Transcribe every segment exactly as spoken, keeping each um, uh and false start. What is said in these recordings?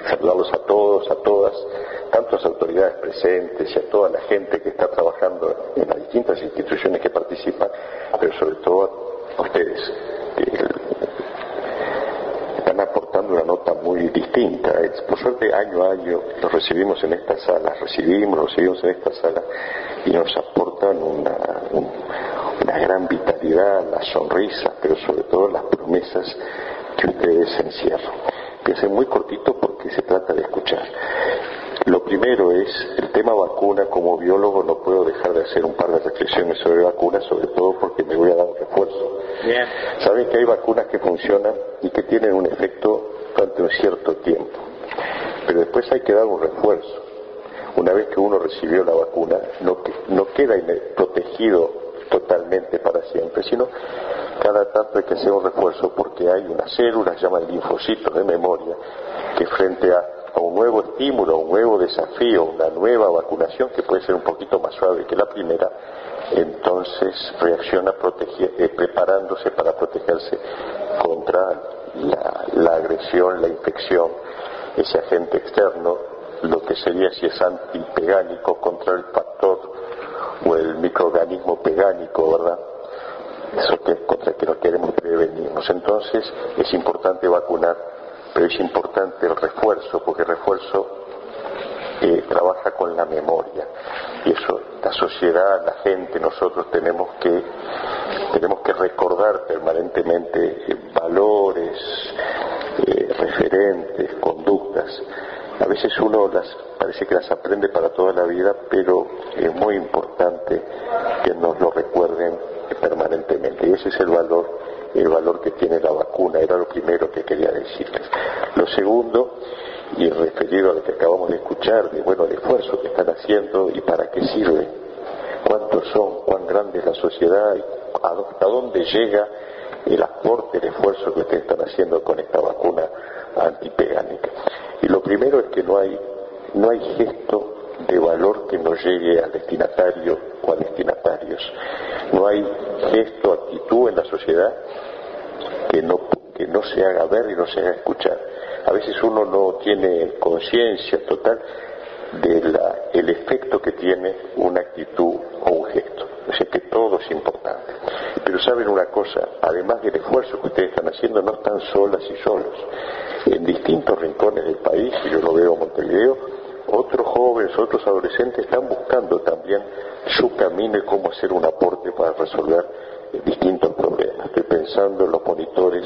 saludarlos a todos, a todas, tanto a las autoridades presentes y a toda la gente que está trabajando en las distintas instituciones que participan, pero sobre todo a ustedes, que están aportando una nota muy distinta. Por suerte, año a año los recibimos en estas salas, recibimos, los recibimos en estas salas y nos aportan una, un, una gran vitalidad, las sonrisas, pero sobre todo las promesas que ustedes encierran. Piensen muy cortito porque se trata de escuchar. Lo primero es el tema vacuna. Como biólogo no puedo dejar de hacer un par de reflexiones sobre vacunas, sobre todo porque me voy a dar un refuerzo. Bien. Saben que hay vacunas que funcionan y que tienen un efecto durante un cierto tiempo, pero después hay que dar un refuerzo. Una vez que uno recibió la vacuna, no, no queda protegido totalmente para siempre, sino cada tanto hay que hacer un refuerzo porque hay unas células, llaman linfocitos de memoria, que frente a, a un nuevo estímulo, a un nuevo desafío, una nueva vacunación que puede ser un poquito más suave que la primera, entonces reacciona protege, eh, preparándose para protegerse contra la, la agresión, la infección, ese agente externo, lo que sería, si es antipegánico, contra el factor o el microorganismo pegánico, ¿verdad? Eso que, contra que no queremos prevenirnos. Entonces es importante vacunar, pero es importante el refuerzo, porque el refuerzo eh, trabaja con la memoria, y eso la sociedad, la gente, nosotros tenemos que tenemos que recordar permanentemente eh, valores, eh, referentes, conductas. A veces uno las parece que las aprende para toda la vida, pero es muy importante que nos lo recuerden permanentemente, y ese es el valor el valor que tiene la vacuna. Era lo primero que quería decirles. Lo segundo, y referido a lo que acabamos de escuchar, de bueno, el esfuerzo que están haciendo y para qué sirve, cuántos son, cuán grande es la sociedad, hasta dónde llega el aporte, el esfuerzo que ustedes están haciendo con esta vacuna antipegánica. Y lo primero es que no hay no hay gesto de valor que no llegue al destinatario o a destinatarios. No hay gesto, actitud en la sociedad que no, que no se haga ver y no se haga escuchar. A veces uno no tiene conciencia total del efecto que tiene una actitud o un gesto. O sea que todo es importante. Pero saben una cosa, además del esfuerzo que ustedes están haciendo, no están solas y solos. En distintos rincones del país, y yo lo veo en Montevideo, otros jóvenes, otros adolescentes están buscando también su camino y cómo hacer un aporte para resolver distintos problemas. Estoy pensando en los monitores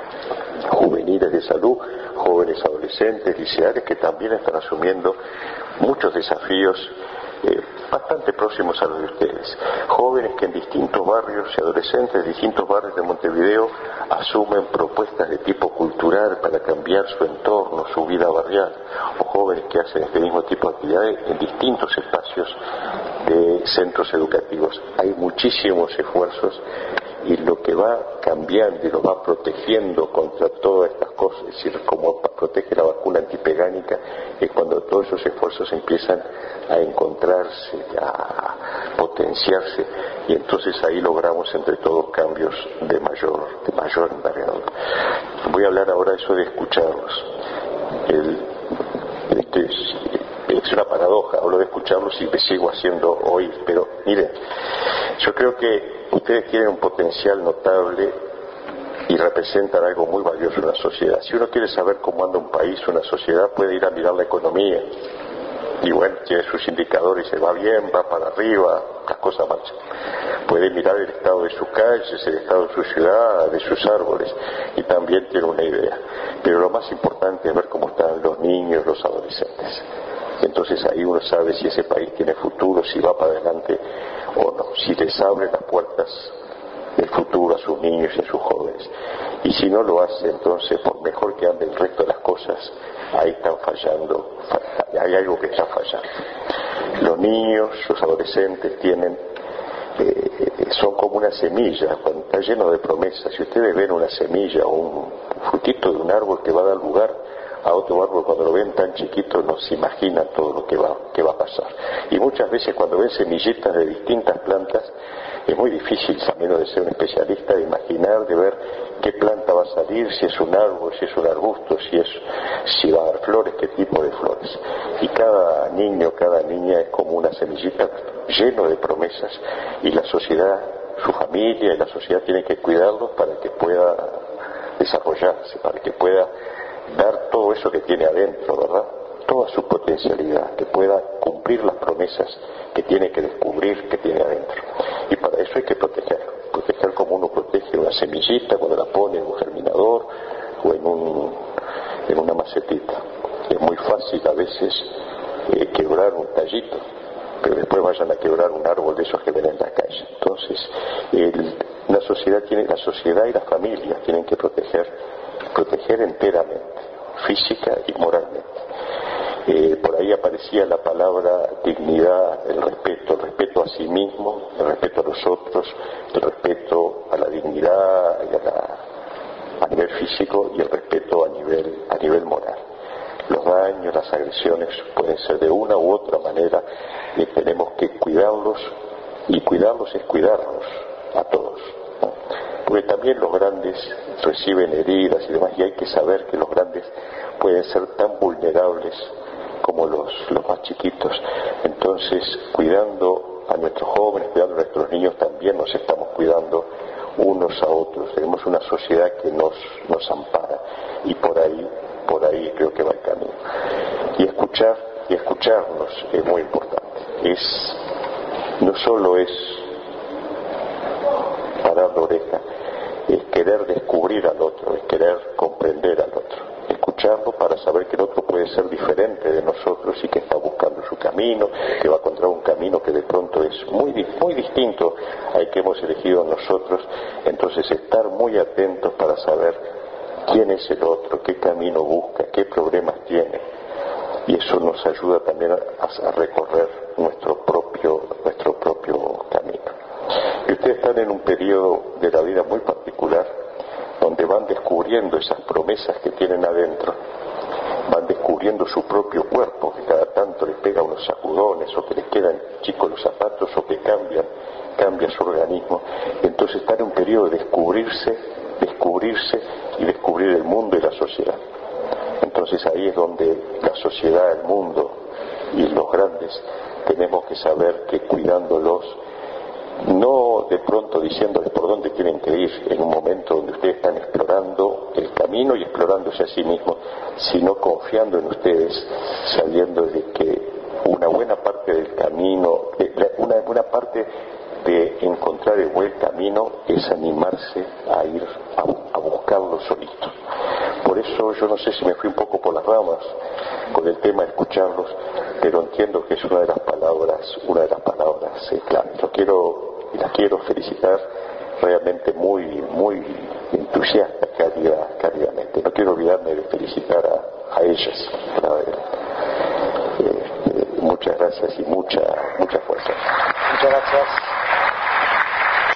juveniles de salud, jóvenes adolescentes, liceales, que también están asumiendo muchos desafíos eh, bastante próximos a los de ustedes. Jóvenes que en distintos barrios y adolescentes de distintos barrios de Montevideo asumen propuestas de tipo cultural para cambiar su entorno, su vida barrial, o jóvenes que hacen este mismo tipo de actividades en distintos espacios de centros educativos. Hay muchísimos esfuerzos, y lo que va cambiando y lo va protegiendo contra todas estas cosas, es decir, como protege la vacuna antipegánica, es cuando todos esos esfuerzos empiezan a encontrarse, a potenciarse, y entonces ahí logramos entre todos cambios de mayor, de mayor envergadura. Voy a hablar ahora de eso de escucharlos. El, este es, es una paradoja, hablo de escucharlos y me sigo haciendo oír, pero miren, yo creo que ustedes tienen un potencial notable y representan algo muy valioso en la sociedad. Si uno quiere saber cómo anda un país, una sociedad, puede ir a mirar la economía. Y bueno, tiene sus indicadores, se va bien, va para arriba, las cosas marchan. Puede mirar el estado de sus calles, el estado de su ciudad, de sus árboles, y también tiene una idea. Pero lo más importante es ver cómo están los niños, los adolescentes. Entonces ahí uno sabe si ese país tiene futuro, si va para adelante o no, si les abre las puertas del futuro a sus niños y a sus jóvenes. Y si no lo hace, entonces, por mejor que ande el resto de las cosas, ahí están fallando, hay algo que está fallando. Los niños, los adolescentes tienen, eh, son como una semilla, cuando está lleno de promesas. Si ustedes ven una semilla o un frutito de un árbol que va a dar lugar a otro árbol, cuando lo ven tan chiquito no se imaginan todo lo que va, que va a pasar. Y muchas veces cuando ven semillitas de distintas plantas, es muy difícil, a menos de ser un especialista, de imaginar, de ver qué planta va a salir, si es un árbol, si es un arbusto, si es, si va a dar flores, qué tipo de flores. Y cada niño, cada niña es como una semillita lleno de promesas, y la sociedad, su familia y la sociedad tienen que cuidarlos para que pueda desarrollarse, para que pueda dar todo eso que tiene adentro, ¿verdad? Toda su potencialidad, que pueda cumplir las promesas que tiene que descubrir que tiene adentro. Y para eso hay que proteger, proteger como uno protege una semillita cuando la pone en un germinador o en, un, en una macetita. Es muy fácil a veces eh, quebrar un tallito, pero después vayan a quebrar un árbol de esos que ven en la calle. Entonces, el, la sociedad tiene, la sociedad y las familias tienen que proteger, proteger enteramente, física y moralmente. Eh, por ahí aparecía la palabra dignidad, el respeto, el respeto a sí mismo, el respeto a los otros, el respeto a la dignidad y a, la, a nivel físico, y el respeto a nivel, a nivel moral. Los daños, las agresiones pueden ser de una u otra manera, y tenemos que cuidarlos, y cuidarlos es cuidarnos a todos, ¿no? Porque también los grandes reciben heridas y demás, y hay que saber que los grandes pueden ser tan vulnerables como los, los más chiquitos. Entonces, cuidando a nuestros jóvenes, cuidando a nuestros niños, también nos estamos cuidando unos a otros. Tenemos una sociedad que nos, nos ampara, y por ahí, por ahí creo que va el camino. Y escuchar, y escucharnos es muy importante. Es, no solo es parar la oreja, es querer descubrir al otro, es querer comprender al otro. Escucharlo para saber que el otro puede ser diferente de nosotros y que está buscando su camino, que va a encontrar un camino que de pronto es muy, muy distinto al que hemos elegido nosotros. Entonces, estar muy atentos para saber quién es el otro, qué camino busca, qué problemas tiene, y eso nos ayuda también a, a recorrer nuestro propio, nuestro propio camino. Y ustedes están en un periodo de la vida muy particular, donde van descubriendo esas promesas que tienen adentro, van descubriendo su propio cuerpo, que cada tanto les pega unos sacudones, o que les quedan chicos los zapatos, o que cambian, cambia su organismo. Entonces están en un periodo de descubrirse, descubrirse y descubrir el mundo y la sociedad. Entonces ahí es donde la sociedad, el mundo y los grandes tenemos que saber que cuidándolos, no de pronto diciéndoles por dónde tienen que ir en un momento donde ustedes están explorando el camino y explorándose a sí mismos, sino confiando en ustedes, sabiendo de que una buena parte del camino, una buena parte de encontrar el buen camino es animarse a ir a, a buscarlo solito. Por eso yo no sé si me fui un poco por las ramas con el tema de escucharlos, pero entiendo que es una de las palabras, una de las palabras eh, claves. Lo quiero y las quiero felicitar realmente muy, muy entusiasta, cálida, cálidamente. No quiero olvidarme de felicitar a, a ellas. Eh, eh, muchas gracias y mucha, mucha fuerza. Muchas gracias.